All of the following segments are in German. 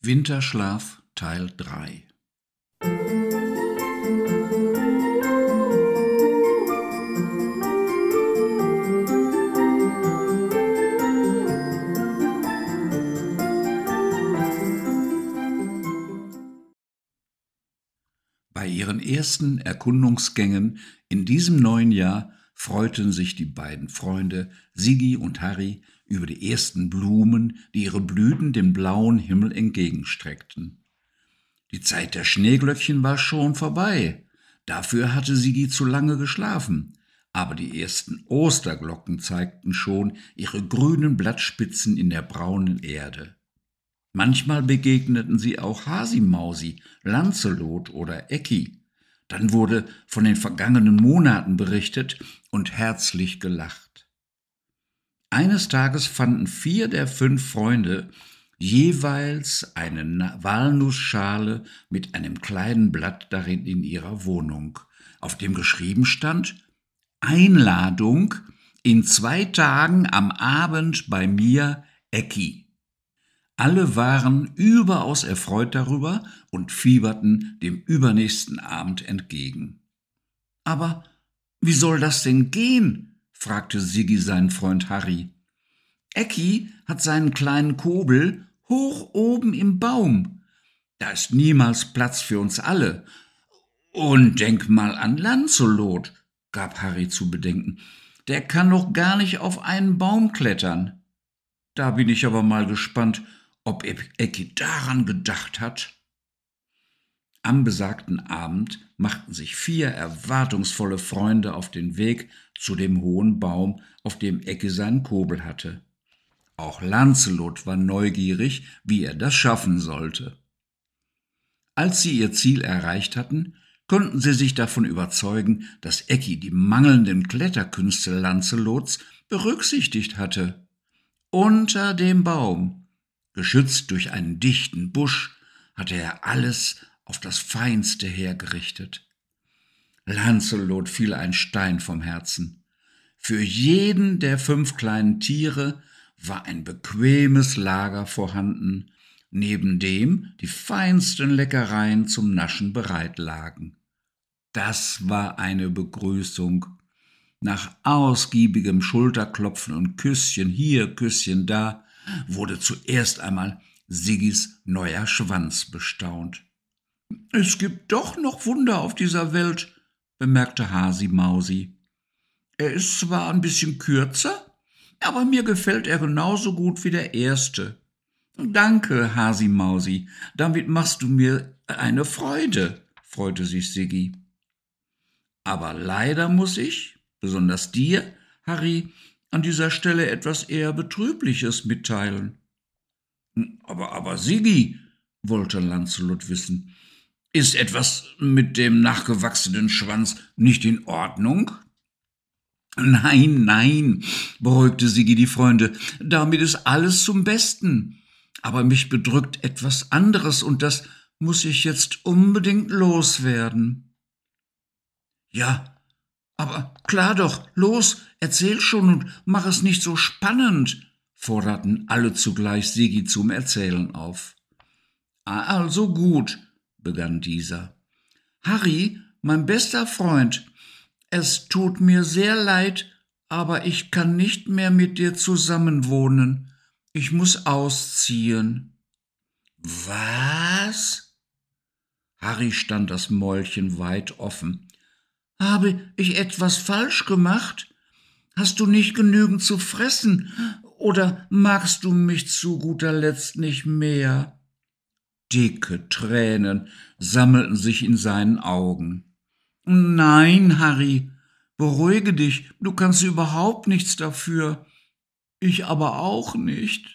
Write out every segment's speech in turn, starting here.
Winterschlaf Teil 3. Bei ihren ersten Erkundungsgängen in diesem neuen Jahr freuten sich die beiden Freunde Sigi und Harry über die ersten Blumen, die ihre Blüten dem blauen Himmel entgegenstreckten. Die Zeit der Schneeglöckchen war schon vorbei. Dafür hatte Sigi zu lange geschlafen. Aber die ersten Osterglocken zeigten schon ihre grünen Blattspitzen in der braunen Erde. Manchmal begegneten sie auch Hasimausi, Lancelot oder Ecki. Dann wurde von den vergangenen Monaten berichtet und herzlich gelacht. Eines Tages fanden 4 der 5 Freunde jeweils eine Walnussschale mit einem kleinen Blatt darin in ihrer Wohnung, auf dem geschrieben stand: Einladung in 2 Tagen am Abend bei mir, Ecki. Alle waren überaus erfreut darüber und fieberten dem übernächsten Abend entgegen. »Aber wie soll das denn gehen?« fragte Sigi seinen Freund Harry. »Ecki hat seinen kleinen Kobel hoch oben im Baum. Da ist niemals Platz für uns alle. Und denk mal an Lancelot«, gab Harry zu bedenken. »Der kann doch gar nicht auf einen Baum klettern. Da bin ich aber mal gespannt, ob Ecki daran gedacht hat.« Am besagten Abend machten sich 4 erwartungsvolle Freunde auf den Weg zu dem hohen Baum, auf dem Ecki seinen Kobel hatte. Auch Lancelot war neugierig, wie er das schaffen sollte. Als sie ihr Ziel erreicht hatten, konnten sie sich davon überzeugen, dass Ecki die mangelnden Kletterkünste Lancelots berücksichtigt hatte. Unter dem Baum, geschützt durch einen dichten Busch, hatte er alles auf das Feinste hergerichtet. Lancelot fiel ein Stein vom Herzen. Für jeden der 5 kleinen Tiere war ein bequemes Lager vorhanden, neben dem die feinsten Leckereien zum Naschen bereit lagen. Das war eine Begrüßung. Nach ausgiebigem Schulterklopfen und Küsschen hier, Küsschen da, wurde zuerst einmal Siggis neuer Schwanz bestaunt. »Es gibt doch noch Wunder auf dieser Welt«, bemerkte Hasimausi. »Er ist zwar ein bisschen kürzer, aber mir gefällt er genauso gut wie der erste.« »Danke, Hasimausi, damit machst du mir eine Freude«, freute sich Sigi. »Aber leider muss ich, besonders dir, Harry, an dieser Stelle etwas eher Betrübliches mitteilen.« Aber Sigi«, wollte Lancelot wissen, »ist etwas mit dem nachgewachsenen Schwanz nicht in Ordnung?« »Nein«, beruhigte Sigi die Freunde, »damit ist alles zum Besten. Aber mich bedrückt etwas anderes und das muss ich jetzt unbedingt loswerden.« »Ja, aber klar doch, los, erzähl schon und mach es nicht so spannend«, forderten alle zugleich Sigi zum Erzählen auf. »Also gut«, begann dieser. »Harry, mein bester Freund, es tut mir sehr leid, aber ich kann nicht mehr mit dir zusammenwohnen. Ich muss ausziehen.« »Was?« Harry stand das Mäulchen weit offen. »Habe ich etwas falsch gemacht? Hast du nicht genügend zu fressen? Oder magst du mich zu guter Letzt nicht mehr?« Dicke Tränen sammelten sich in seinen Augen. »Nein, Harry, beruhige dich, du kannst überhaupt nichts dafür. Ich aber auch nicht.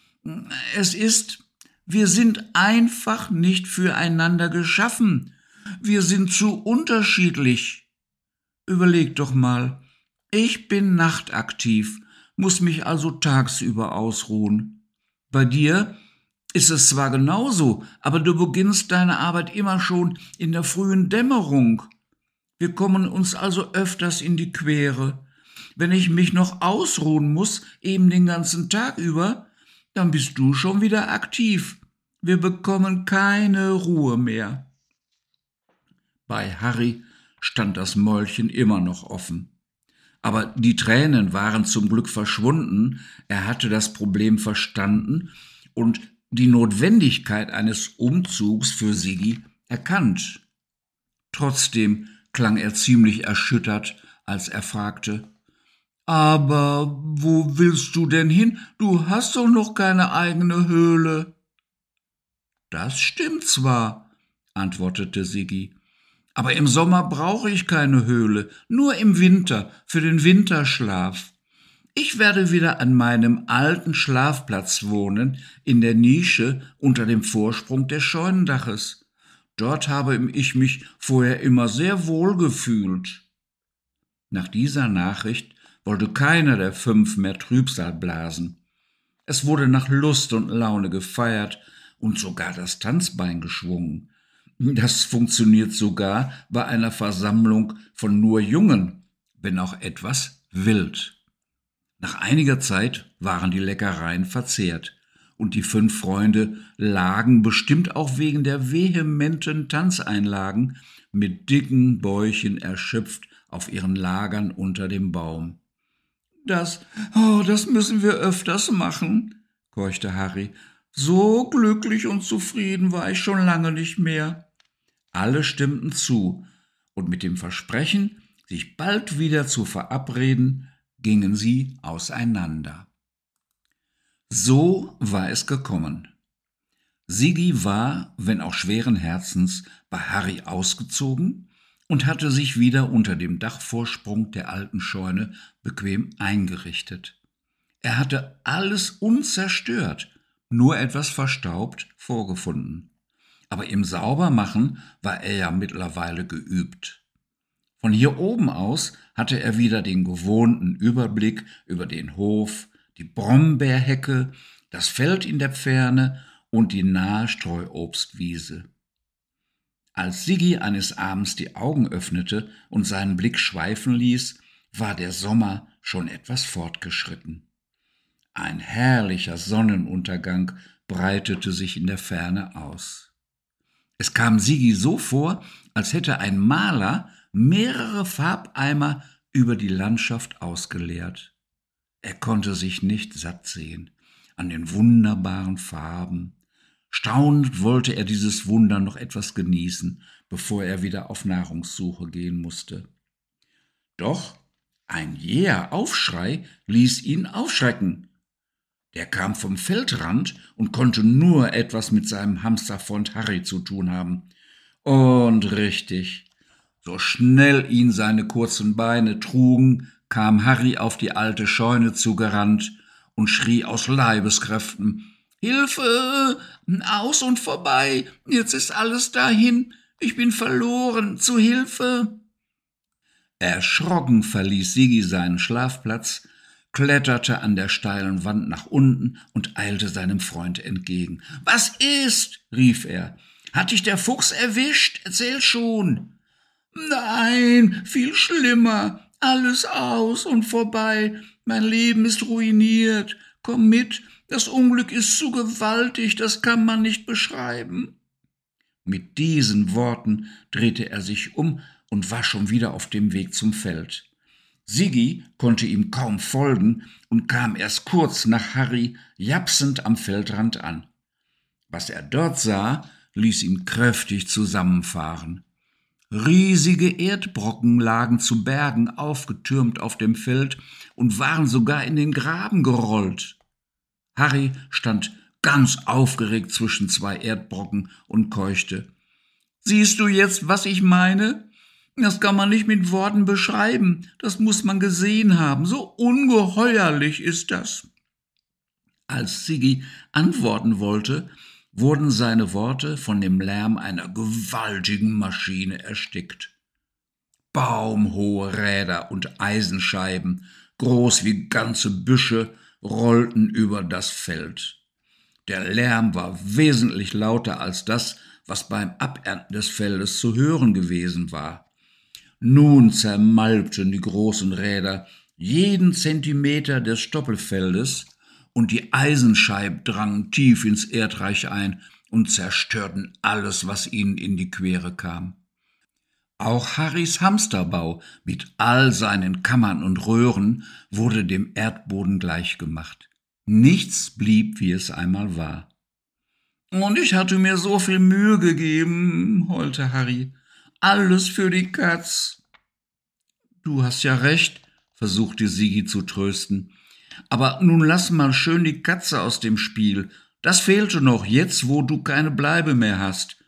Wir sind einfach nicht füreinander geschaffen. Wir sind zu unterschiedlich. Überleg doch mal, ich bin nachtaktiv, muss mich also tagsüber ausruhen. Bei dir ist es zwar genauso, aber du beginnst deine Arbeit immer schon in der frühen Dämmerung. Wir kommen uns also öfters in die Quere. Wenn ich mich noch ausruhen muss, eben den ganzen Tag über, dann bist du schon wieder aktiv. Wir bekommen keine Ruhe mehr. Bei Harry stand das Mäulchen immer noch offen. Aber die Tränen waren zum Glück verschwunden, er hatte das Problem verstanden und die Notwendigkeit eines Umzugs für Siggi erkannt. Trotzdem klang er ziemlich erschüttert, als er fragte: »Aber wo willst du denn hin? Du hast doch noch keine eigene Höhle.« »Das stimmt zwar«, antwortete Siggi, »aber im Sommer brauche ich keine Höhle, nur im Winter, für den Winterschlaf. Ich werde wieder an meinem alten Schlafplatz wohnen, in der Nische unter dem Vorsprung des Scheunendaches. Dort habe ich mich vorher immer sehr wohl gefühlt.« Nach dieser Nachricht wollte keiner der 5 mehr Trübsal blasen. Es wurde nach Lust und Laune gefeiert und sogar das Tanzbein geschwungen. Das funktioniert sogar bei einer Versammlung von nur Jungen, wenn auch etwas wild. Nach einiger Zeit waren die Leckereien verzehrt, und die 5 Freunde lagen, bestimmt auch wegen der vehementen Tanzeinlagen, mit dicken Bäuchen erschöpft auf ihren Lagern unter dem Baum. Das müssen wir öfters machen«, keuchte Harry. »So glücklich und zufrieden war ich schon lange nicht mehr.« Alle stimmten zu, und mit dem Versprechen, sich bald wieder zu verabreden, gingen sie auseinander. So war es gekommen. Siggi war, wenn auch schweren Herzens, bei Harry ausgezogen und hatte sich wieder unter dem Dachvorsprung der alten Scheune bequem eingerichtet. Er hatte alles unzerstört, nur etwas verstaubt vorgefunden. Aber im Saubermachen war er ja mittlerweile geübt. Von hier oben aus hatte er wieder den gewohnten Überblick über den Hof, die Brombeerhecke, das Feld in der Ferne und die nahe Streuobstwiese. Als Siggi eines Abends die Augen öffnete und seinen Blick schweifen ließ, war der Sommer schon etwas fortgeschritten. Ein herrlicher Sonnenuntergang breitete sich in der Ferne aus. Es kam Siggi so vor, als hätte ein Maler mehrere Farbeimer über die Landschaft ausgeleert. Er konnte sich nicht satt sehen an den wunderbaren Farben. Staunend wollte er dieses Wunder noch etwas genießen, bevor er wieder auf Nahrungssuche gehen musste. Doch ein jäher Aufschrei ließ ihn aufschrecken. Der kam vom Feldrand und konnte nur etwas mit seinem Hamsterfreund Harry zu tun haben. Und richtig, so schnell ihn seine kurzen Beine trugen, kam Harry auf die alte Scheune zugerannt und schrie aus Leibeskräften: »Hilfe! Aus und vorbei! Jetzt ist alles dahin! Ich bin verloren! Zu Hilfe!« Erschrocken verließ Siggi seinen Schlafplatz, kletterte an der steilen Wand nach unten und eilte seinem Freund entgegen. »Was ist?« rief er. »Hat dich der Fuchs erwischt? Erzähl schon!« »Nein, viel schlimmer. Alles aus und vorbei. Mein Leben ist ruiniert. Komm mit, das Unglück ist zu gewaltig, das kann man nicht beschreiben.« Mit diesen Worten drehte er sich um und war schon wieder auf dem Weg zum Feld. Siggi konnte ihm kaum folgen und kam erst kurz nach Harry japsend am Feldrand an. Was er dort sah, ließ ihn kräftig zusammenfahren. Riesige Erdbrocken lagen zu Bergen aufgetürmt auf dem Feld und waren sogar in den Graben gerollt. Harry stand ganz aufgeregt zwischen 2 Erdbrocken und keuchte: »Siehst du jetzt, was ich meine? Das kann man nicht mit Worten beschreiben, das muss man gesehen haben, so ungeheuerlich ist das.« Als Siggi antworten wollte, wurden seine Worte von dem Lärm einer gewaltigen Maschine erstickt. Baumhohe Räder und Eisenscheiben, groß wie ganze Büsche, rollten über das Feld. Der Lärm war wesentlich lauter als das, was beim Abernten des Feldes zu hören gewesen war. Nun zermalmten die großen Räder jeden Zentimeter des Stoppelfeldes, und die Eisenscheiben drangen tief ins Erdreich ein und zerstörten alles, was ihnen in die Quere kam. Auch Harrys Hamsterbau mit all seinen Kammern und Röhren wurde dem Erdboden gleichgemacht. Nichts blieb, wie es einmal war. »Und ich hatte mir so viel Mühe gegeben«, heulte Harry. »Alles für die Katz.« »Du hast ja recht«, versuchte Siggi zu trösten. »Aber nun lass mal schön die Katze aus dem Spiel. Das fehlte noch, jetzt, wo du keine Bleibe mehr hast.«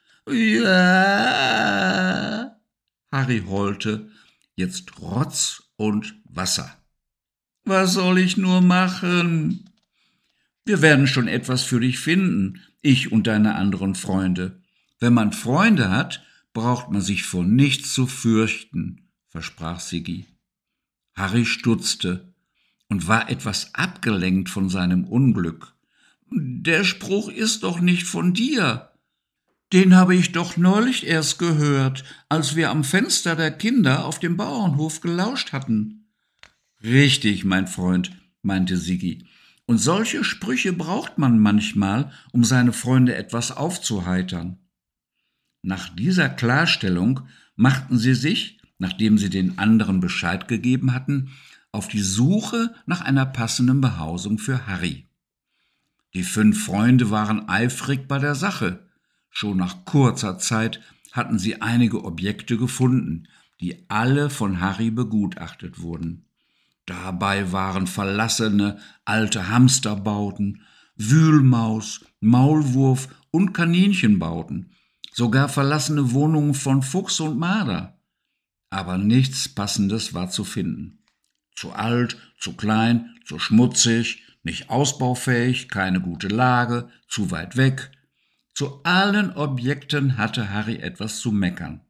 »Ja«, Harry heulte, jetzt Rotz und Wasser. »Was soll ich nur machen?« »Wir werden schon etwas für dich finden, ich und deine anderen Freunde. Wenn man Freunde hat, braucht man sich vor nichts zu fürchten«, versprach Siggi. Harry stutzte und war etwas abgelenkt von seinem Unglück. »Der Spruch ist doch nicht von dir.« »Den habe ich doch neulich erst gehört, als wir am Fenster der Kinder auf dem Bauernhof gelauscht hatten.« »Richtig, mein Freund«, meinte Siggi. »Und solche Sprüche braucht man manchmal, um seine Freunde etwas aufzuheitern.« Nach dieser Klarstellung machten sie sich, nachdem sie den anderen Bescheid gegeben hatten, auf die Suche nach einer passenden Behausung für Harry. Die 5 Freunde waren eifrig bei der Sache. Schon nach kurzer Zeit hatten sie einige Objekte gefunden, die alle von Harry begutachtet wurden. Dabei waren verlassene alte Hamsterbauten, Wühlmaus, Maulwurf und Kaninchenbauten, sogar verlassene Wohnungen von Fuchs und Marder. Aber nichts Passendes war zu finden. Zu alt, zu klein, zu schmutzig, nicht ausbaufähig, keine gute Lage, zu weit weg. Zu allen Objekten hatte Harry etwas zu meckern.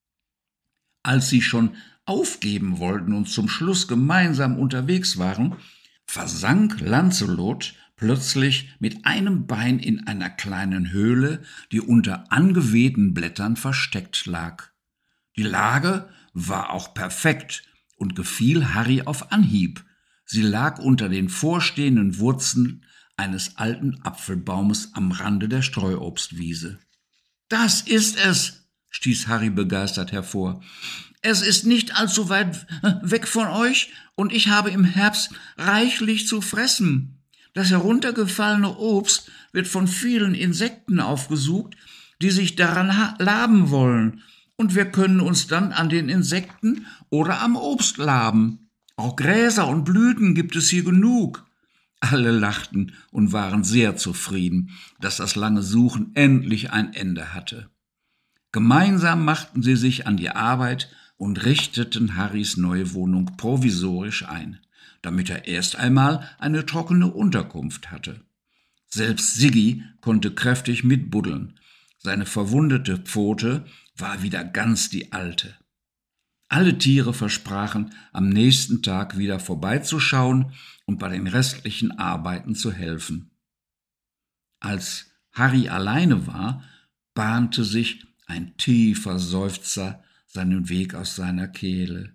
Als sie schon aufgeben wollten und zum Schluss gemeinsam unterwegs waren, versank Lancelot plötzlich mit einem Bein in einer kleinen Höhle, die unter angewehten Blättern versteckt lag. Die Lage war auch perfekt und gefiel Harry auf Anhieb. Sie lag unter den vorstehenden Wurzeln eines alten Apfelbaumes am Rande der Streuobstwiese. »Das ist es«, stieß Harry begeistert hervor. »Es ist nicht allzu weit weg von euch und ich habe im Herbst reichlich zu fressen. Das heruntergefallene Obst wird von vielen Insekten aufgesucht, die sich daran laben wollen, und wir können uns dann an den Insekten oder am Obst laben. Auch Gräser und Blüten gibt es hier genug.« Alle lachten und waren sehr zufrieden, dass das lange Suchen endlich ein Ende hatte. Gemeinsam machten sie sich an die Arbeit und richteten Harrys neue Wohnung provisorisch ein, damit er erst einmal eine trockene Unterkunft hatte. Selbst Siggi konnte kräftig mitbuddeln. Seine verwundete Pfote war wieder ganz die alte. Alle Tiere versprachen, am nächsten Tag wieder vorbeizuschauen und bei den restlichen Arbeiten zu helfen. Als Harry alleine war, bahnte sich ein tiefer Seufzer seinen Weg aus seiner Kehle.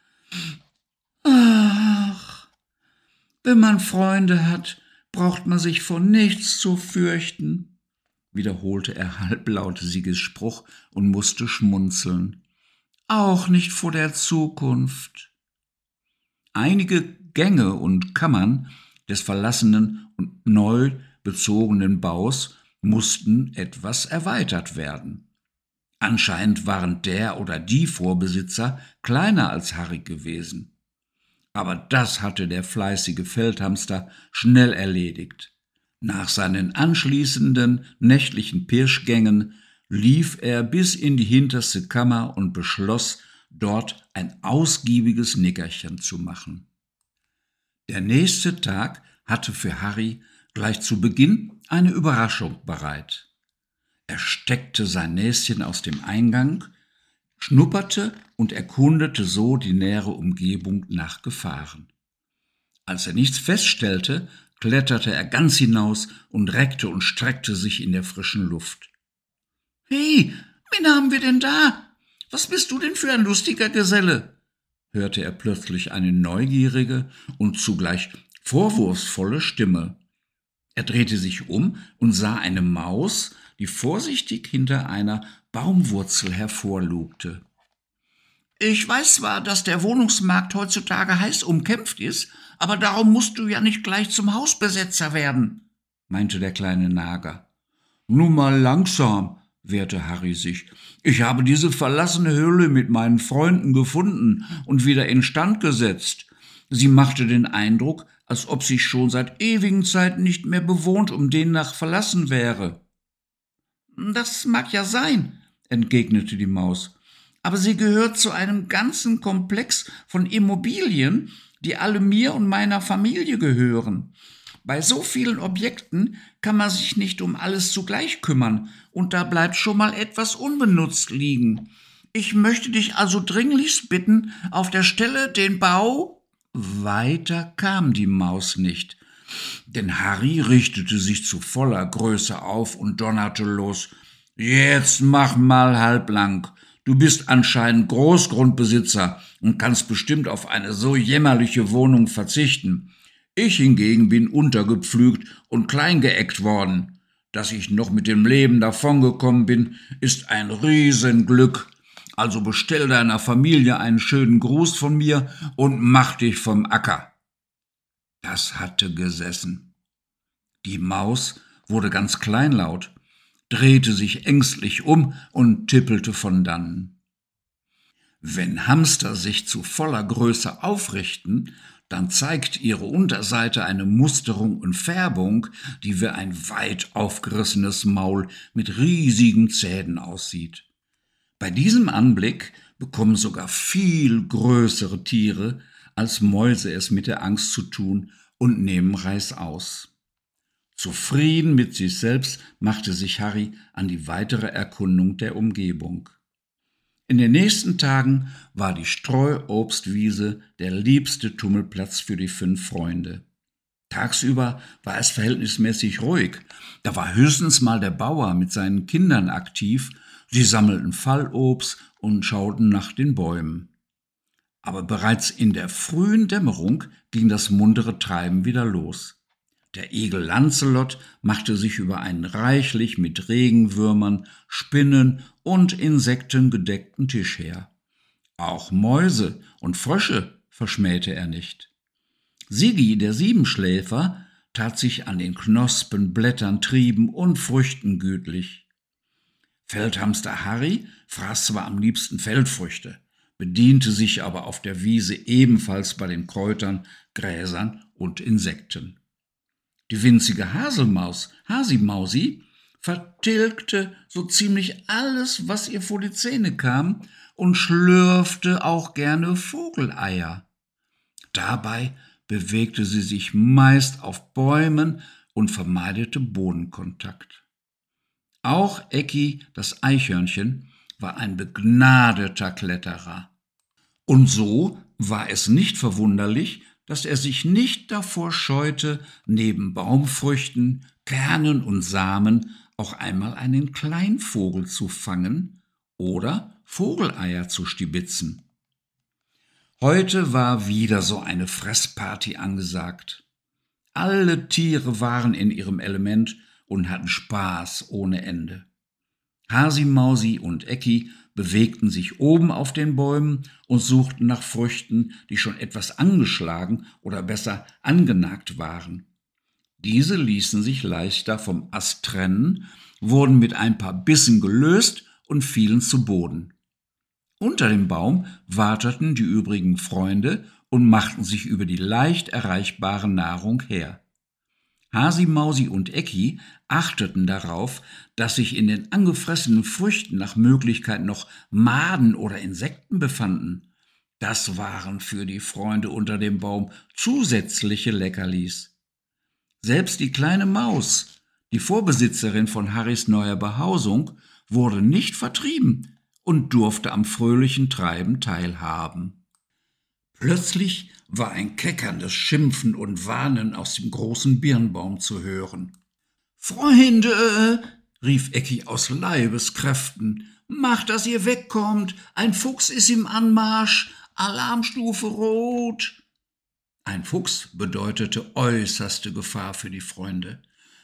»Ach, wenn man Freunde hat, braucht man sich vor nichts zu fürchten«, wiederholte er halblaut Sigges Spruch und musste schmunzeln. »Auch nicht vor der Zukunft.« Einige Gänge und Kammern des verlassenen und neu bezogenen Baus mussten etwas erweitert werden. Anscheinend waren der oder die Vorbesitzer kleiner als Harry gewesen. Aber das hatte der fleißige Feldhamster schnell erledigt. Nach seinen anschließenden nächtlichen Pirschgängen lief er bis in die hinterste Kammer und beschloss, dort ein ausgiebiges Nickerchen zu machen. Der nächste Tag hatte für Harry gleich zu Beginn eine Überraschung bereit. Er steckte sein Näschen aus dem Eingang, schnupperte und erkundete so die nähere Umgebung nach Gefahren. Als er nichts feststellte, kletterte er ganz hinaus und reckte und streckte sich in der frischen Luft. »Hey, wen haben wir denn da? Was bist du denn für ein lustiger Geselle?« hörte er plötzlich eine neugierige und zugleich vorwurfsvolle Stimme. Er drehte sich um und sah eine Maus, die vorsichtig hinter einer Baumwurzel hervorlugte. »Ich weiß zwar, dass der Wohnungsmarkt heutzutage heiß umkämpft ist, aber darum musst du ja nicht gleich zum Hausbesetzer werden«, meinte der kleine Nager. »Nun mal langsam«, wehrte Harry sich. »Ich habe diese verlassene Höhle mit meinen Freunden gefunden und wieder instand gesetzt. Sie machte den Eindruck, als ob sie schon seit ewigen Zeiten nicht mehr bewohnt und demnach verlassen wäre.« »Das mag ja sein«, entgegnete die Maus, »aber sie gehört zu einem ganzen Komplex von Immobilien, die alle mir und meiner Familie gehören. Bei so vielen Objekten kann man sich nicht um alles zugleich kümmern, und da bleibt schon mal etwas unbenutzt liegen. Ich möchte dich also dringlichst bitten, auf der Stelle den Bau...« Weiter kam die Maus nicht, denn Harry richtete sich zu voller Größe auf und donnerte los. »Jetzt mach mal halblang. Du bist anscheinend Großgrundbesitzer und kannst bestimmt auf eine so jämmerliche Wohnung verzichten. Ich hingegen bin untergepflügt und kleingeeckt worden. Dass ich noch mit dem Leben davongekommen bin, ist ein Riesenglück. Also bestell deiner Familie einen schönen Gruß von mir und mach dich vom Acker.« Das hatte gesessen. Die Maus wurde ganz kleinlaut, drehte sich ängstlich um und tippelte von dannen. Wenn Hamster sich zu voller Größe aufrichten, dann zeigt ihre Unterseite eine Musterung und Färbung, die wie ein weit aufgerissenes Maul mit riesigen Zähnen aussieht. Bei diesem Anblick bekommen sogar viel größere Tiere als Mäuse es mit der Angst zu tun und nehmen reißaus. Zufrieden mit sich selbst machte sich Harry an die weitere Erkundung der Umgebung. In den nächsten Tagen war die Streuobstwiese der liebste Tummelplatz für die 5 Freunde. Tagsüber war es verhältnismäßig ruhig. Da war höchstens mal der Bauer mit seinen Kindern aktiv. Sie sammelten Fallobst und schauten nach den Bäumen. Aber bereits in der frühen Dämmerung ging das muntere Treiben wieder los. Der Igel Lancelot machte sich über einen reichlich mit Regenwürmern, Spinnen und Insekten gedeckten Tisch her. Auch Mäuse und Frösche verschmähte er nicht. Siggi, der Siebenschläfer, tat sich an den Knospen, Blättern, Trieben und Früchten gütlich. Feldhamster Harry fraß zwar am liebsten Feldfrüchte, bediente sich aber auf der Wiese ebenfalls bei den Kräutern, Gräsern und Insekten. Die winzige Haselmaus, Hasimausi, vertilgte so ziemlich alles, was ihr vor die Zähne kam, und schlürfte auch gerne Vogeleier. Dabei bewegte sie sich meist auf Bäumen und vermeidete Bodenkontakt. Auch Ecki, das Eichhörnchen, war ein begnadeter Kletterer. Und so war es nicht verwunderlich, dass er sich nicht davor scheute, neben Baumfrüchten, Kernen und Samen auch einmal einen Kleinvogel zu fangen oder Vogeleier zu stibitzen. Heute war wieder so eine Fressparty angesagt. Alle Tiere waren in ihrem Element und hatten Spaß ohne Ende. Hasimausi und Ecki bewegten sich oben auf den Bäumen und suchten nach Früchten, die schon etwas angeschlagen oder besser angenagt waren. Diese ließen sich leichter vom Ast trennen, wurden mit ein paar Bissen gelöst und fielen zu Boden. Unter dem Baum warteten die übrigen Freunde und machten sich über die leicht erreichbare Nahrung her. Hasimausi und Ecki achteten darauf, dass sich in den angefressenen Früchten nach Möglichkeit noch Maden oder Insekten befanden. Das waren für die Freunde unter dem Baum zusätzliche Leckerlis. Selbst die kleine Maus, die Vorbesitzerin von Harrys neuer Behausung, wurde nicht vertrieben und durfte am fröhlichen Treiben teilhaben. Plötzlich war ein keckerndes Schimpfen und Warnen aus dem großen Birnbaum zu hören. »Freunde«, rief Ecki aus Leibeskräften, »macht, dass ihr wegkommt, ein Fuchs ist im Anmarsch, Alarmstufe rot.« Ein Fuchs bedeutete äußerste Gefahr für die Freunde.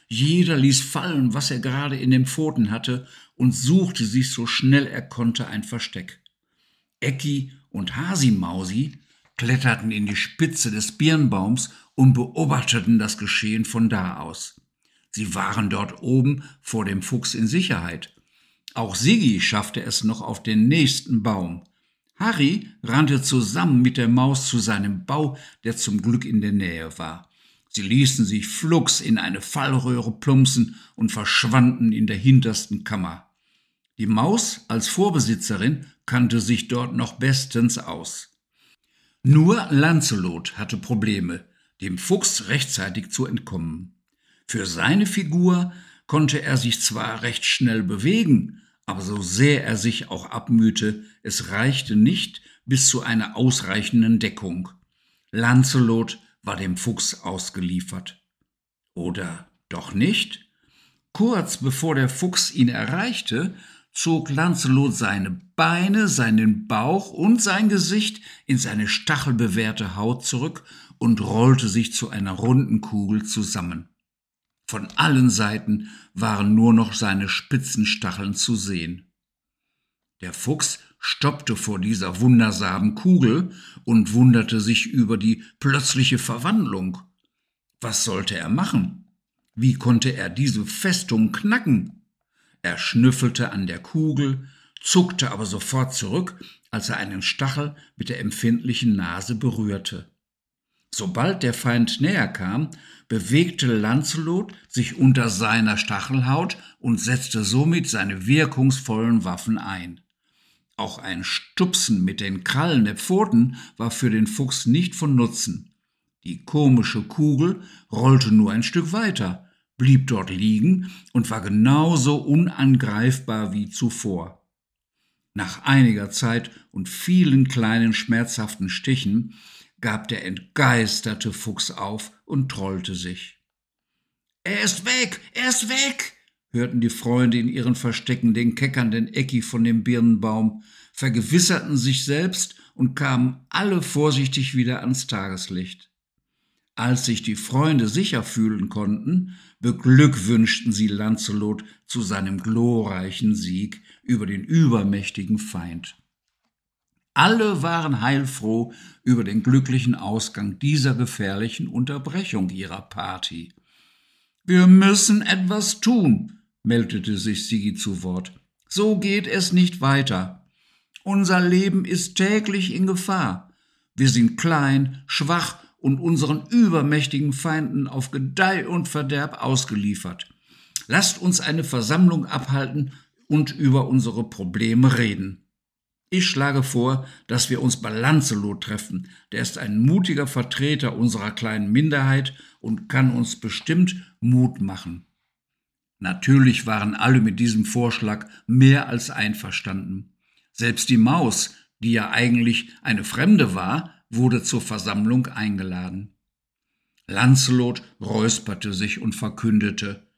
Jeder ließ fallen, was er gerade in den Pfoten hatte, und suchte sich so schnell er konnte ein Versteck. Ecki und Hasimausi kletterten in die Spitze des Birnbaums und beobachteten das Geschehen von da aus. Sie waren dort oben vor dem Fuchs in Sicherheit. Auch Siggi schaffte es noch auf den nächsten Baum. Harry rannte zusammen mit der Maus zu seinem Bau, der zum Glück in der Nähe war. Sie ließen sich flugs in eine Fallröhre plumpsen und verschwanden in der hintersten Kammer. Die Maus als Vorbesitzerin kannte sich dort noch bestens aus. Nur Lancelot hatte Probleme, dem Fuchs rechtzeitig zu entkommen. Für seine Figur konnte er sich zwar recht schnell bewegen, aber so sehr er sich auch abmühte, es reichte nicht bis zu einer ausreichenden Deckung. Lancelot war dem Fuchs ausgeliefert. Oder doch nicht? Kurz bevor der Fuchs ihn erreichte, zog Lancelot seine Beine, seinen Bauch und sein Gesicht in seine stachelbewehrte Haut zurück und rollte sich zu einer runden Kugel zusammen. Von allen Seiten waren nur noch seine spitzen Stacheln zu sehen. Der Fuchs stoppte vor dieser wundersamen Kugel und wunderte sich über die plötzliche Verwandlung. Was sollte er machen? Wie konnte er diese Festung knacken? Er schnüffelte an der Kugel, zuckte aber sofort zurück, als er einen Stachel mit der empfindlichen Nase berührte. Sobald der Feind näher kam, bewegte Lancelot sich unter seiner Stachelhaut und setzte somit seine wirkungsvollen Waffen ein. Auch ein Stupsen mit den Krallen der Pfoten war für den Fuchs nicht von Nutzen. Die komische Kugel rollte nur ein Stück weiter, blieb dort liegen und war genauso unangreifbar wie zuvor. Nach einiger Zeit und vielen kleinen schmerzhaften Stichen gab der entgeisterte Fuchs auf und trollte sich. »Er ist weg, er ist weg«, hörten die Freunde in ihren Verstecken den keckernden Ecki von dem Birnenbaum, vergewisserten sich selbst und kamen alle vorsichtig wieder ans Tageslicht. Als sich die Freunde sicher fühlen konnten, beglückwünschten sie Lancelot zu seinem glorreichen Sieg über den übermächtigen Feind. Alle waren heilfroh über den glücklichen Ausgang dieser gefährlichen Unterbrechung ihrer Party. »Wir müssen etwas tun«, meldete sich Siggi zu Wort. »So geht es nicht weiter. Unser Leben ist täglich in Gefahr. Wir sind klein, schwach und unseren übermächtigen Feinden auf Gedeih und Verderb ausgeliefert. Lasst uns eine Versammlung abhalten und über unsere Probleme reden. Ich schlage vor, dass wir uns bei Lancelot treffen. Der ist ein mutiger Vertreter unserer kleinen Minderheit und kann uns bestimmt Mut machen.« Natürlich waren alle mit diesem Vorschlag mehr als einverstanden. Selbst die Maus, die ja eigentlich eine Fremde war, wurde zur Versammlung eingeladen. Lancelot räusperte sich und verkündete: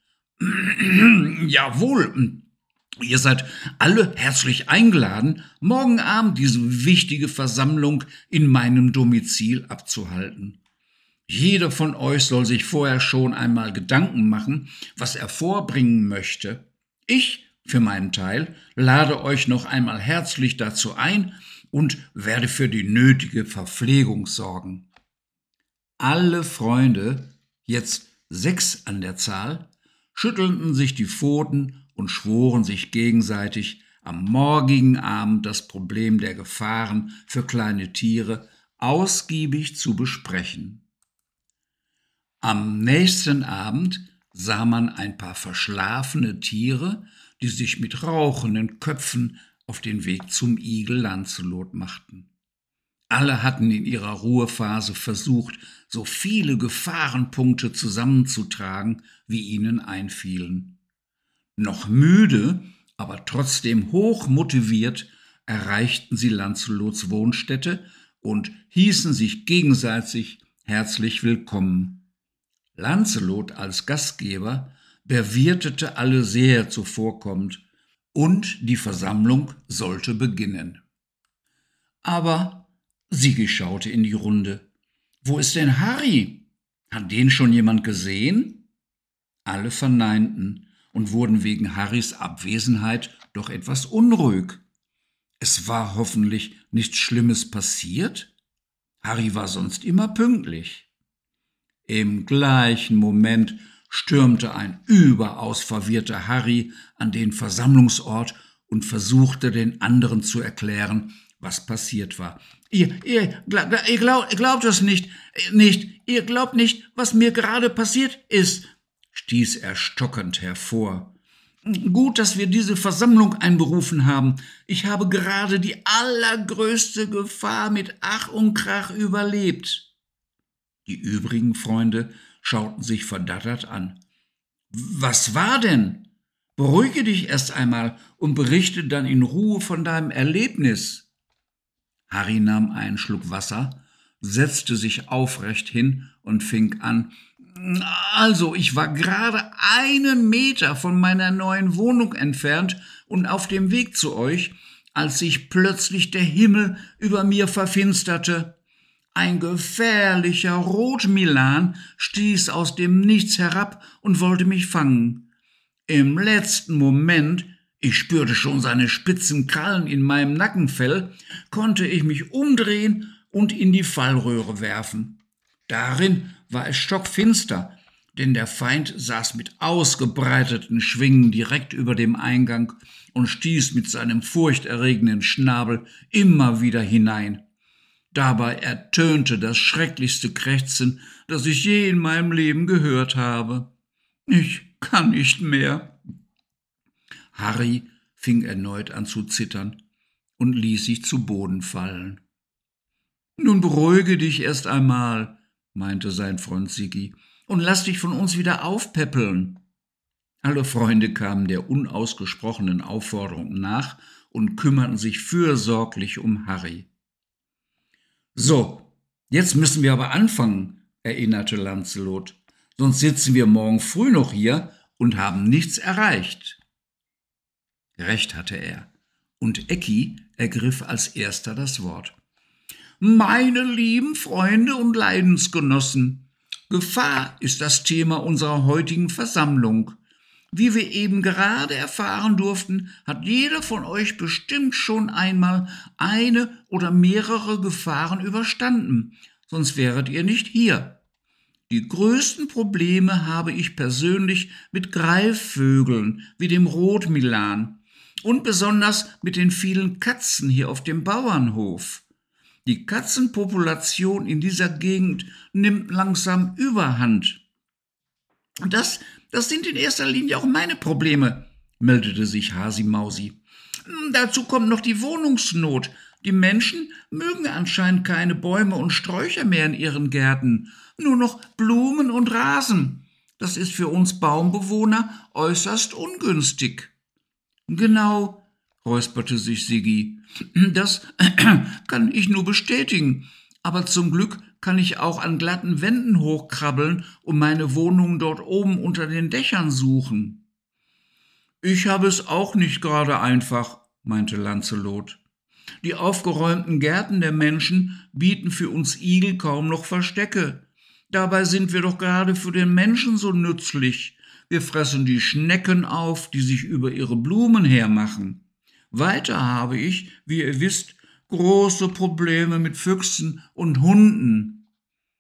»Jawohl, ihr seid alle herzlich eingeladen, morgen Abend diese wichtige Versammlung in meinem Domizil abzuhalten. Jeder von euch soll sich vorher schon einmal Gedanken machen, was er vorbringen möchte. Ich, für meinen Teil, lade euch noch einmal herzlich dazu ein und werde für die nötige Verpflegung sorgen.« Alle Freunde, jetzt 6 an der Zahl, schüttelten sich die Pfoten und schworen sich gegenseitig, am morgigen Abend das Problem der Gefahren für kleine Tiere ausgiebig zu besprechen. Am nächsten Abend sah man ein paar verschlafene Tiere, die sich mit rauchenden Köpfen auf den Weg zum Igel Lancelot machten. Alle hatten in ihrer Ruhephase versucht, so viele Gefahrenpunkte zusammenzutragen, wie ihnen einfielen. Noch müde, aber trotzdem hoch motiviert, erreichten sie Lancelots Wohnstätte und hießen sich gegenseitig herzlich willkommen. Lancelot als Gastgeber bewirtete alle sehr zuvorkommend, und die Versammlung sollte beginnen. Aber Siggi schaute in die Runde. »Wo ist denn Harry? Hat den schon jemand gesehen?« Alle verneinten und wurden wegen Harrys Abwesenheit doch etwas unruhig. Es war hoffentlich nichts Schlimmes passiert? Harry war sonst immer pünktlich. Im gleichen Moment stürmte ein überaus verwirrter Harry an den Versammlungsort und versuchte den anderen zu erklären, was passiert war. Ihr glaubt es nicht, ihr glaubt nicht, was mir gerade passiert ist, stieß er stockend hervor. Gut, dass wir diese Versammlung einberufen haben. Ich habe gerade die allergrößte Gefahr mit Ach und Krach überlebt. Die übrigen Freunde schauten sich verdattert an. Was war denn? Beruhige dich erst einmal und berichte dann in Ruhe von deinem Erlebnis. Harry nahm einen Schluck Wasser, setzte sich aufrecht hin und fing an. Also, ich war gerade 1 Meter von meiner neuen Wohnung entfernt und auf dem Weg zu euch, als sich plötzlich der Himmel über mir verfinsterte. Ein gefährlicher Rotmilan stieß aus dem Nichts herab und wollte mich fangen. Im letzten Moment, ich spürte schon seine spitzen Krallen in meinem Nackenfell, konnte ich mich umdrehen und in die Fallröhre werfen. Darin war es stockfinster, denn der Feind saß mit ausgebreiteten Schwingen direkt über dem Eingang und stieß mit seinem furchterregenden Schnabel immer wieder hinein. Dabei ertönte das schrecklichste Krächzen, das ich je in meinem Leben gehört habe. Ich kann nicht mehr. Harry fing erneut an zu zittern und ließ sich zu Boden fallen. Nun beruhige dich erst einmal, meinte sein Freund Siggi, und lass dich von uns wieder aufpäppeln. Alle Freunde kamen der unausgesprochenen Aufforderung nach und kümmerten sich fürsorglich um Harry. So, jetzt müssen wir aber anfangen, erinnerte Lancelot, sonst sitzen wir morgen früh noch hier und haben nichts erreicht. Recht hatte er, und Ecki ergriff als erster das Wort. Meine lieben Freunde und Leidensgenossen, Gefahr ist das Thema unserer heutigen Versammlung. Wie wir eben gerade erfahren durften, hat jeder von euch bestimmt schon einmal eine oder mehrere Gefahren überstanden, sonst wäret ihr nicht hier. Die größten Probleme habe ich persönlich mit Greifvögeln wie dem Rotmilan und besonders mit den vielen Katzen hier auf dem Bauernhof. Die Katzenpopulation in dieser Gegend nimmt langsam Überhand. Das sind in erster Linie auch meine Probleme, meldete sich Hasi Mausi. Dazu kommt noch die Wohnungsnot. Die Menschen mögen anscheinend keine Bäume und Sträucher mehr in ihren Gärten, nur noch Blumen und Rasen. Das ist für uns Baumbewohner äußerst ungünstig. Genau, räusperte sich Siggi. Das kann ich nur bestätigen, aber zum Glück kann ich auch an glatten Wänden hochkrabbeln und meine Wohnung dort oben unter den Dächern suchen. Ich habe es auch nicht gerade einfach, meinte Lancelot. Die aufgeräumten Gärten der Menschen bieten für uns Igel kaum noch Verstecke. Dabei sind wir doch gerade für den Menschen so nützlich. Wir fressen die Schnecken auf, die sich über ihre Blumen hermachen. Weiter habe ich, wie ihr wisst, große Probleme mit Füchsen und Hunden.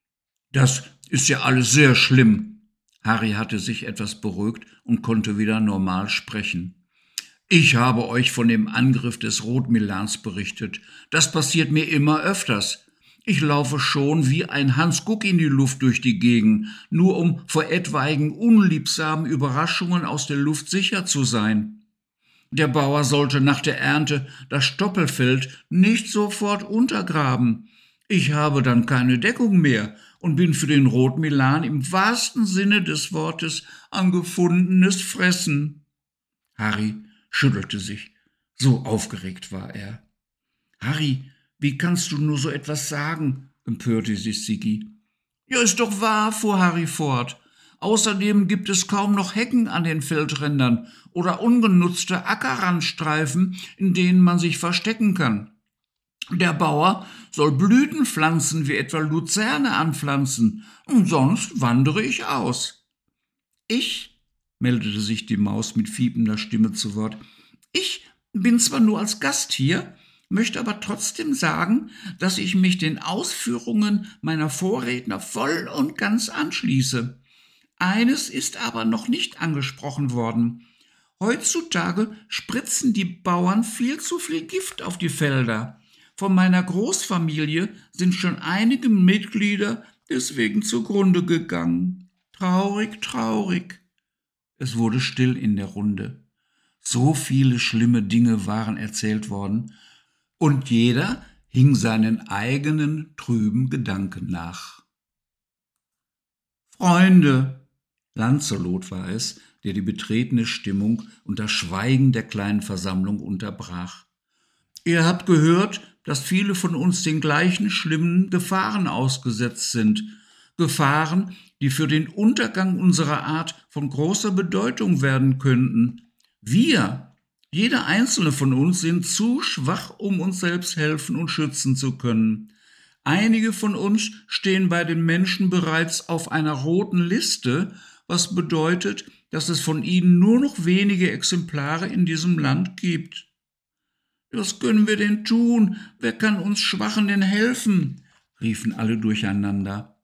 Das ist ja alles sehr schlimm. Harry hatte sich etwas beruhigt und konnte wieder normal sprechen. Ich habe euch von dem Angriff des Rotmilans berichtet. Das passiert mir immer öfters. Ich laufe schon wie ein Hans Guck in die Luft durch die Gegend, nur um vor etwaigen unliebsamen Überraschungen aus der Luft sicher zu sein. Der Bauer sollte nach der Ernte das Stoppelfeld nicht sofort untergraben. Ich habe dann keine Deckung mehr und bin für den Rotmilan im wahrsten Sinne des Wortes ein gefundenes Fressen. Harry schüttelte sich. So aufgeregt war er. Harry, wie kannst du nur so etwas sagen? Empörte sich Siggi. Ja, ist doch wahr, fuhr Harry fort. Außerdem gibt es kaum noch Hecken an den Feldrändern oder ungenutzte Ackerrandstreifen, in denen man sich verstecken kann. Der Bauer soll Blütenpflanzen wie etwa Luzerne anpflanzen, und sonst wandere ich aus. Ich meldete sich die Maus mit fiepender Stimme zu Wort. »Ich bin zwar nur als Gast hier, möchte aber trotzdem sagen, dass ich mich den Ausführungen meiner Vorredner voll und ganz anschließe. Eines ist aber noch nicht angesprochen worden. Heutzutage spritzen die Bauern viel zu viel Gift auf die Felder. Von meiner Großfamilie sind schon einige Mitglieder deswegen zugrunde gegangen. Traurig, traurig.« Es wurde still in der Runde. So viele schlimme Dinge waren erzählt worden, und jeder hing seinen eigenen trüben Gedanken nach. »Freunde«, Lancelot war es, der die betretene Stimmung und das Schweigen der kleinen Versammlung unterbrach. »Ihr habt gehört, dass viele von uns den gleichen schlimmen Gefahren ausgesetzt sind. Gefahren, die für den Untergang unserer Art von großer Bedeutung werden könnten. Wir, jeder einzelne von uns, sind zu schwach, um uns selbst helfen und schützen zu können. Einige von uns stehen bei den Menschen bereits auf einer roten Liste, was bedeutet, dass es von ihnen nur noch wenige Exemplare in diesem Land gibt. Was können wir denn tun? Wer kann uns Schwachen denn helfen?« riefen alle durcheinander.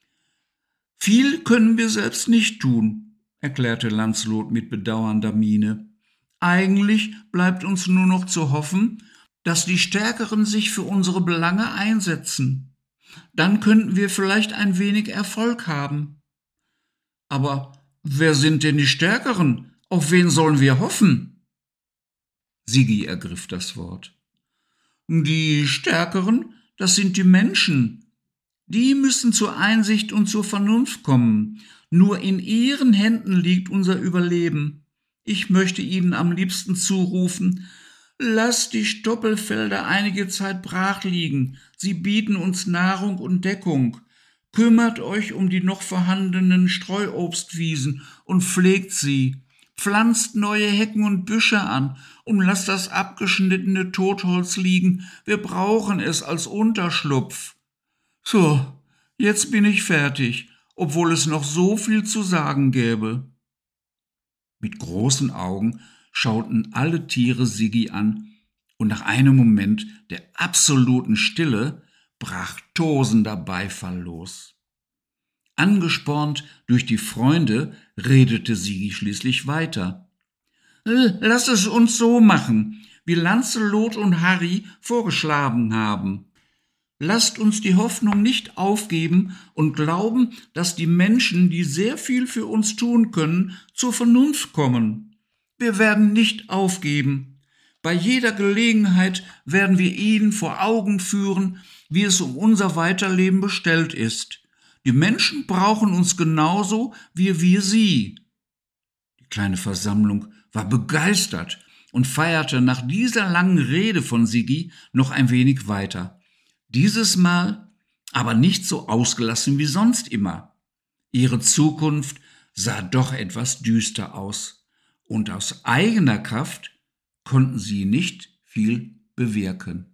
»Viel können wir selbst nicht tun«, erklärte Lancelot mit bedauernder Miene. »Eigentlich bleibt uns nur noch zu hoffen, dass die Stärkeren sich für unsere Belange einsetzen. Dann könnten wir vielleicht ein wenig Erfolg haben.« »Aber wer sind denn die Stärkeren? Auf wen sollen wir hoffen?« Siggi ergriff das Wort. »Die Stärkeren, das sind die Menschen. Die müssen zur Einsicht und zur Vernunft kommen. Nur in ihren Händen liegt unser Überleben. Ich möchte ihnen am liebsten zurufen: Lasst die Stoppelfelder einige Zeit brach liegen. Sie bieten uns Nahrung und Deckung. Kümmert euch um die noch vorhandenen Streuobstwiesen und pflegt sie. Pflanzt neue Hecken und Büsche an und lasst das abgeschnittene Totholz liegen. Wir brauchen es als Unterschlupf. So, jetzt bin ich fertig, obwohl es noch so viel zu sagen gäbe.« Mit großen Augen schauten alle Tiere Siggi an, und nach einem Moment der absoluten Stille brach tosender Beifall los. Angespornt durch die Freunde redete Siggi schließlich weiter. »Lass es uns so machen, wie Lancelot und Harry vorgeschlagen haben. Lasst uns die Hoffnung nicht aufgeben und glauben, dass die Menschen, die sehr viel für uns tun können, zur Vernunft kommen. Wir werden nicht aufgeben. Bei jeder Gelegenheit werden wir ihnen vor Augen führen, wie es um unser Weiterleben bestellt ist. Die Menschen brauchen uns genauso, wie wir sie.« Die kleine Versammlung war begeistert und feierte nach dieser langen Rede von Siggi noch ein wenig weiter. Dieses Mal aber nicht so ausgelassen wie sonst immer. Ihre Zukunft sah doch etwas düster aus, und aus eigener Kraft konnten sie nicht viel bewirken.